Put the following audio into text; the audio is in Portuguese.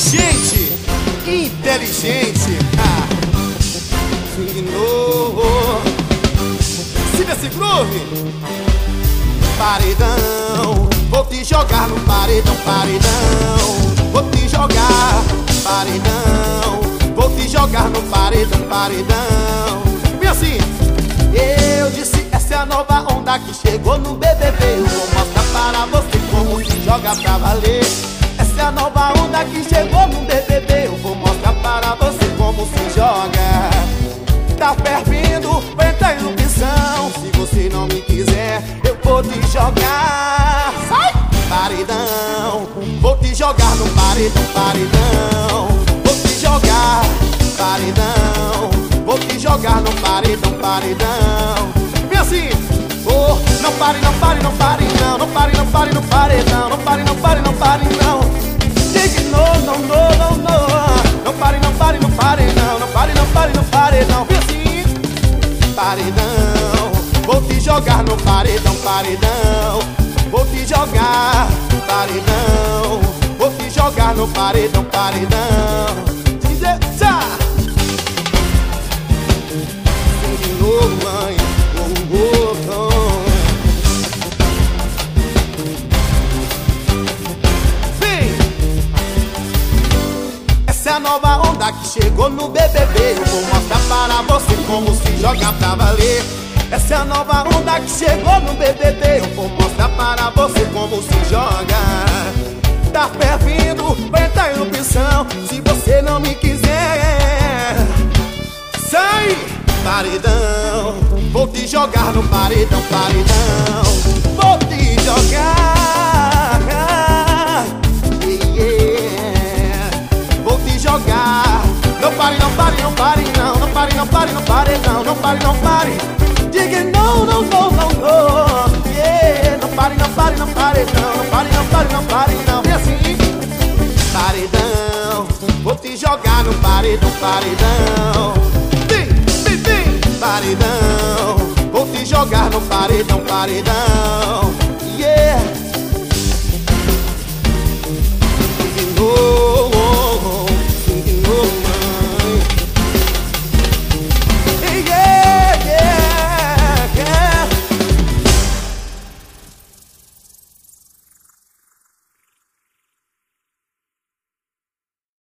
Gente inteligente. Signou. Se desse groove. Paredão, vou te jogar no paredão, paredão. Vou te jogar, paredão. Vou te jogar no paredão, paredão. E assim, eu disse, essa é a nova onda que chegou no BBB. Eu vou mostrar para você como se joga pra valer. Essa é a nova onda que chegou no BBB. Eu vou mostrar para você como se joga. Tá fervendo, entra em erupção. Se você não me quiser, eu vou te jogar. Sai! Paredão, vou te jogar no paredão, paredão. Vou te jogar, paredão. Vou te jogar no paredão, paredão. Vem assim, oh, não pare, não pare, não pare, não. Não pare, não pare, não pare, não. Não pare, não pare, não pare, não. Dignou, não, não, não, não. Não pare, não pare, não pare, não. Não pare, não pare, não pare, não. Vem assim, paredão. Vou te jogar no paredão, paredão. Vou te jogar, paredão. Vou te jogar no paredão, paredão. Dizer tchau. De novo, mãe. Vem. Essa é a nova onda que chegou no BBB. Eu vou mostrar para você como se joga pra valer. Essa é a nova onda que chegou no BBB. Eu vou mostrar para você como se joga. Tá fervendo, vai entrar em erupção. Se você não me quiser, sai! Paredão, vou te jogar no paredão, paredão. Vou te jogar, yeah. Vou te jogar. Não pare, não pare, não pare, não. Não pare, não pare, não pare, não. Não pare, não pare. Diga não, não, não, não, não, yeah. Não pare, não pare, não pare, não. Não pare, não pare, não pare, não. E assim, paredão, vou te jogar no paredão, paredão. Vem, vem, vem, paredão, vou te jogar no paredão, paredão.